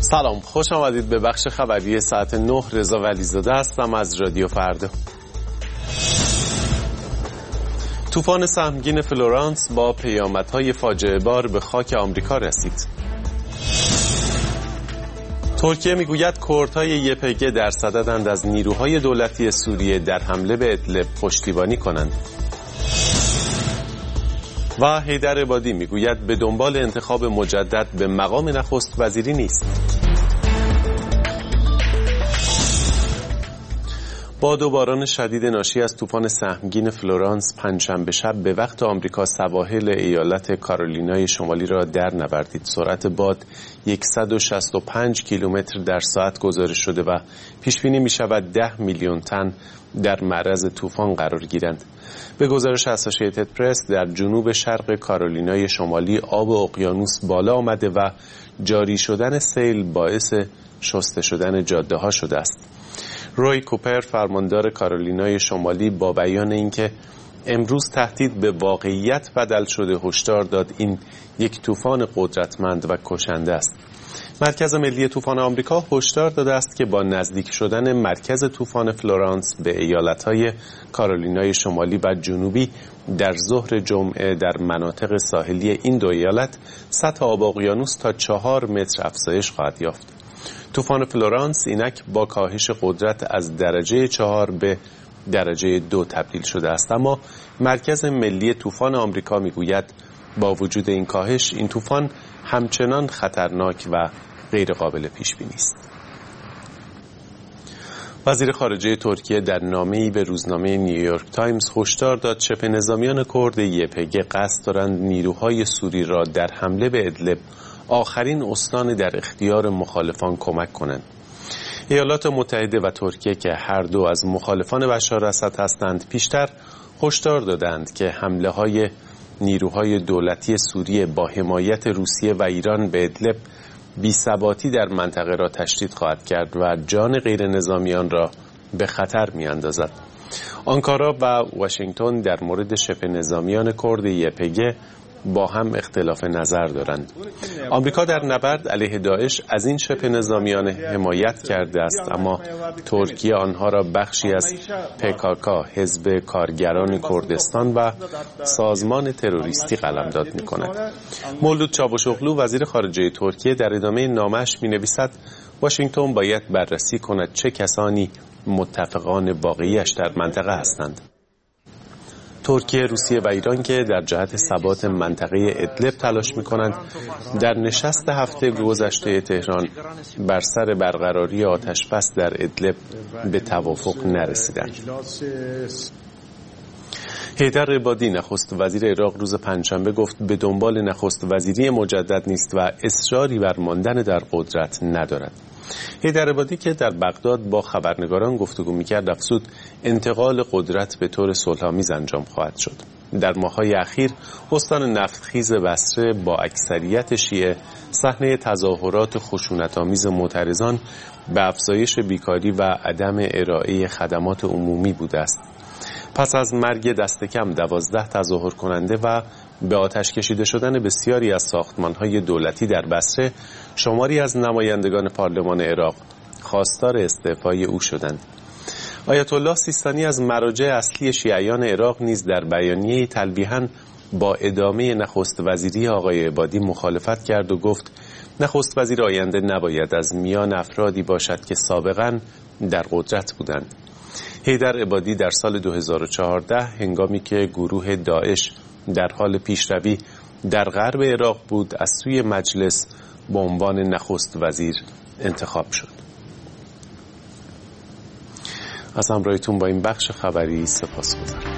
سلام، خوش آمدید به بخش خبری ساعت 9. رضا ولیزاده هستم از رادیو فردا. طوفان سهمگین فلورانس با پیامدهای فاجعه بار به خاک آمریکا رسید. ترکیه میگوید کردهای یپگ در صددند از نیروهای دولتی سوریه در حمله به ادلب پشتیبانی کنند. و حیدر عبادی میگوید به دنبال انتخاب مجدد به مقام نخست وزیری نیست. باد و باران شدید ناشی از طوفان سهمگین فلورانس پنجشنبه شب به وقت آمریکا سواحل ایالت کارولینای شمالی را در نوردید. سرعت باد 165 کیلومتر در ساعت گزارش شده و پیش بینی می شود 10 میلیون تن در معرض طوفان قرار گیرند. به گزارش اسوسییتد پرس در جنوب شرق کارولینای شمالی آب اقیانوس بالا آمده و جاری شدن سیل باعث شسته شدن جاده ها شده است. روی کوپر فرماندار کارولینای شمالی با بیان اینکه امروز تهدید به واقعیت بدل شده هشدار داد این یک طوفان قدرتمند و کشنده است. مرکز ملی طوفان آمریکا هشدار داده است که با نزدیک شدن مرکز طوفان فلورانس به ایالت‌های کارولینای شمالی و جنوبی در ظهر جمعه در مناطق ساحلی این دو ایالت سطح آب اقیانوس تا 4 متر افزایش خواهد یافت. طوفان فلورانس اینک با کاهش قدرت از درجه 4 به درجه 2 تبدیل شده است، اما مرکز ملی طوفان آمریکا میگوید با وجود این کاهش این طوفان همچنان خطرناک و غیر قابل پیش بینی است. وزیر خارجه ترکیه در نامه‌ای به روزنامه نیویورک تایمز هشدار داد شبه نظامیان کرد یپگ قصد دارند نیروهای سوری را در حمله به ادلب، آخرین استان در اختیار مخالفان، کمک کنند. ایالات متحده و ترکیه که هر دو از مخالفان بشار اسد هستند پیشتر هشدار دادند که حمله های نیروهای دولتی سوریه با حمایت روسیه و ایران به ادلب بی‌ثباتی در منطقه را تشدید خواهد کرد و جان غیر نظامیان را به خطر می‌اندازد. آنکارا و واشنگتن در مورد شبه نظامیان کرد یپگ با هم اختلاف نظر دارند. آمریکا در نبرد علیه داعش از این شبه نظامیان حمایت کرده است، اما ترکیه آنها را بخشی از PKK، حزب کارگران کردستان و سازمان تروریستی قلمداد می‌کند. مولود چاوشوغلو وزیر خارجه ترکیه در ادامه نامه‌اش می‌نویسد واشنگتن باید بررسی کند چه کسانی متفقان واقعیش در منطقه هستند. ترکیه، روسیه و ایران که در جهت ثبات منطقه ادلب تلاش می‌کنند، در نشست هفته گذشته تهران بر سر برقراری آتش‌بس در ادلب به توافق نرسیدند. حیدر عبادی نخست وزیر عراق روز پنجشنبه گفت به دنبال نخست وزیری مجدد نیست و اصراری بر ماندن در قدرت ندارد. حیدر عبادی که در بغداد با خبرنگاران گفتگو می‌کرد افزود انتقال قدرت به طور صلح‌آمیز انجام خواهد شد. در ماه‌های اخیر استان نفتخیز بصره با اکثریت شیعه صحنه تظاهرات خشونت‌آمیز معترضان به افزایش بیکاری و عدم ارائه خدمات عمومی بوده است. پس از مرگ دست کم 12 تظاهر کننده و به آتش کشیده شدن بسیاری از ساختمان‌های دولتی در بصره، شماری از نمایندگان پارلمان عراق خواستار استعفای او شدند. آیت الله سیستانی از مراجع اصلی شیعیان عراق نیز در بیانیه‌ای تلویحاً با ادامه نخست وزیری آقای عبادی مخالفت کرد و گفت نخست وزیر آینده نباید از میان افرادی باشد که سابقاً در قدرت بودند. حیدر عبادی در سال 2014 هنگامی که گروه داعش در حال پیشروی در غرب عراق بود از سوی مجلس به عنوان نخست وزیر انتخاب شد. از همراهیتون با این بخش خبری سپاسگزارم.